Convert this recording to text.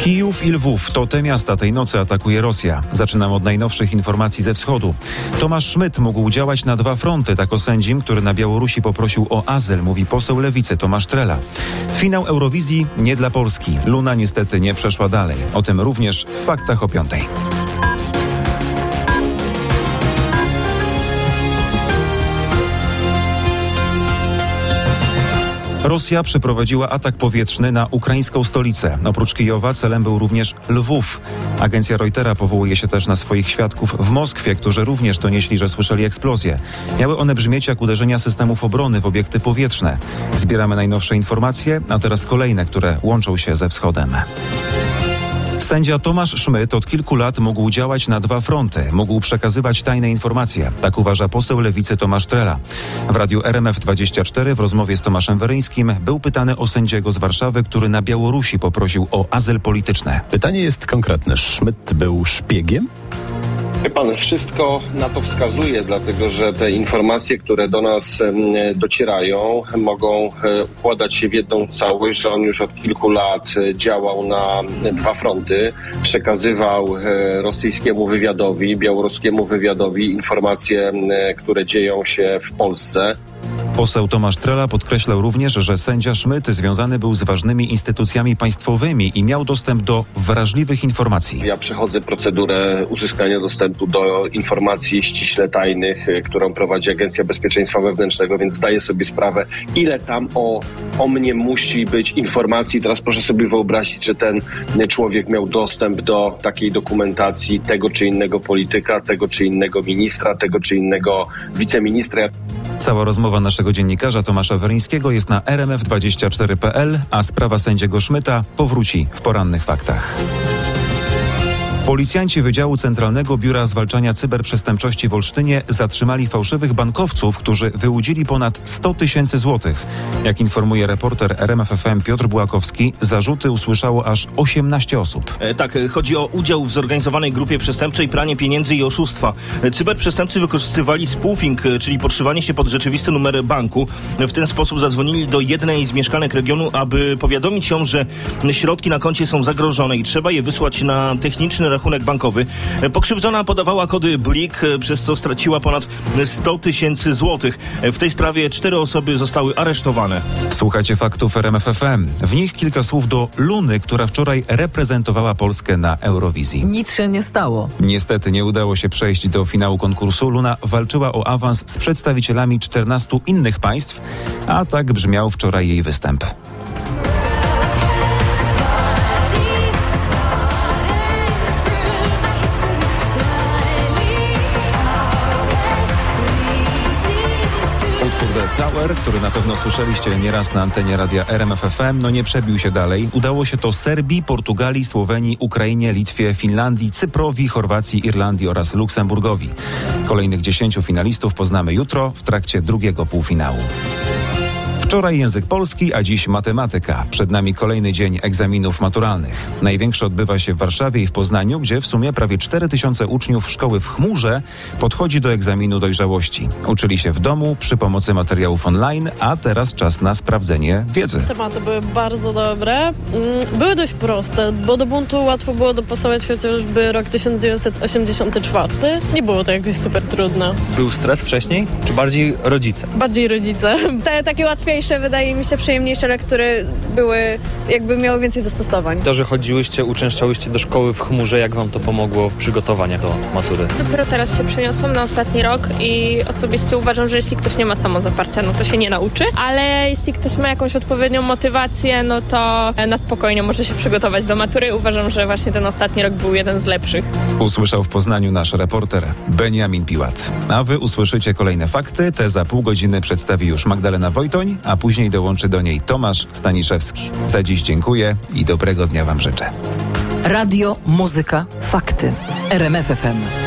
Kijów i Lwów to te miasta tej nocy atakuje Rosja. Zaczynam od najnowszych informacji ze wschodu. Tomasz Szmyt mógł działać na dwa fronty, tak osędzim, który na Białorusi poprosił o azyl, mówi poseł Lewicy Tomasz Trela. Finał Eurowizji nie dla Polski. Luna niestety nie przeszła dalej. O tym również w Faktach o 5:00. Rosja przeprowadziła atak powietrzny na ukraińską stolicę. Oprócz Kijowa celem był również Lwów. Agencja Reutera powołuje się też na swoich świadków w Moskwie, którzy również donieśli, że słyszeli eksplozje. Miały one brzmieć jak uderzenia systemów obrony w obiekty powietrzne. Zbieramy najnowsze informacje, a teraz kolejne, które łączą się ze wschodem. Sędzia Tomasz Szmyt od kilku lat mógł działać na dwa fronty. Mógł przekazywać tajne informacje. Tak uważa poseł Lewicy Tomasz Trela. W radiu RMF24 w rozmowie z Tomaszem Weryńskim był pytany o sędziego z Warszawy, który na Białorusi poprosił o azyl polityczny. Pytanie jest konkretne. Szmyt był szpiegiem? Pan, wszystko na to wskazuje, dlatego że te informacje, które do nas docierają, mogą układać się w jedną całość, że on już od kilku lat działał na dwa fronty, przekazywał rosyjskiemu wywiadowi, białoruskiemu wywiadowi informacje, które dzieją się w Polsce. Poseł Tomasz Trela podkreślał również, że sędzia Szmyt związany był z ważnymi instytucjami państwowymi i miał dostęp do wrażliwych informacji. Ja przechodzę procedurę uzyskania dostępu do informacji ściśle tajnych, którą prowadzi Agencja Bezpieczeństwa Wewnętrznego, więc zdaję sobie sprawę, ile tam o mnie musi być informacji. Teraz proszę sobie wyobrazić, że ten człowiek miał dostęp do takiej dokumentacji tego czy innego polityka, tego czy innego ministra, tego czy innego wiceministra. Cała rozmowa naszego dziennikarza Tomasza Weryńskiego jest na rmf24.pl, a sprawa sędziego Szmyta powróci w porannych faktach. Policjanci Wydziału Centralnego Biura Zwalczania Cyberprzestępczości w Olsztynie zatrzymali fałszywych bankowców, którzy wyłudzili ponad 100 000 złotych. Jak informuje reporter RMF FM Piotr Bułakowski, zarzuty usłyszało aż 18 osób. Tak, chodzi o udział w zorganizowanej grupie przestępczej, pranie pieniędzy i oszustwa. Cyberprzestępcy wykorzystywali spoofing, czyli podszywanie się pod rzeczywisty numer banku. W ten sposób zadzwonili do jednej z mieszkanek regionu, aby powiadomić ją, że środki na koncie są zagrożone i trzeba je wysłać na techniczny rachunek bankowy. Pokrzywdzona podawała kody BLIK, przez co straciła ponad 100 000 złotych. W tej sprawie 4 osoby zostały aresztowane. Słuchajcie faktów RMF FM. W nich kilka słów do Luny, która wczoraj reprezentowała Polskę na Eurowizji. Nic się nie stało. Niestety nie udało się przejść do finału konkursu. Luna walczyła o awans z przedstawicielami 14 innych państw, a tak brzmiał wczoraj jej występ. The Tower, który na pewno słyszeliście nieraz na antenie radia RMF FM, nie przebił się dalej. Udało się to Serbii, Portugalii, Słowenii, Ukrainie, Litwie, Finlandii, Cyprowi, Chorwacji, Irlandii oraz Luksemburgowi. Kolejnych 10 finalistów poznamy jutro w trakcie drugiego półfinału. Wczoraj język polski, a dziś matematyka. Przed nami kolejny dzień egzaminów maturalnych. Największy odbywa się w Warszawie i w Poznaniu, gdzie w sumie prawie 4000 uczniów szkoły w Chmurze podchodzi do egzaminu dojrzałości. Uczyli się w domu przy pomocy materiałów online, a teraz czas na sprawdzenie wiedzy. Tematy były bardzo dobre. Były dość proste, bo do buntu łatwo było dopasować chociażby rok 1984. Nie było to jakoś super trudne. Był stres wcześniej, czy bardziej rodzice? Bardziej rodzice. Takie łatwiejsze, wydaje mi się, przyjemniejsze lektury miały więcej zastosowań. To, że uczęszczałyście do szkoły w Chmurze, jak wam to pomogło w przygotowaniach do matury? Dopiero teraz się przeniosłam na ostatni rok i osobiście uważam, że jeśli ktoś nie ma samozaparcia, to się nie nauczy, ale jeśli ktoś ma jakąś odpowiednią motywację, to na spokojnie może się przygotować do matury. Uważam, że właśnie ten ostatni rok był jeden z lepszych. Usłyszał w Poznaniu nasz reporter Beniamin Piłat. A wy usłyszycie kolejne fakty. Te za pół godziny przedstawi już Magdalena Wojtoń, a później dołączy do niej Tomasz Staniszewski. Za dziś dziękuję i dobrego dnia wam życzę. Radio, muzyka, fakty. RMF FM.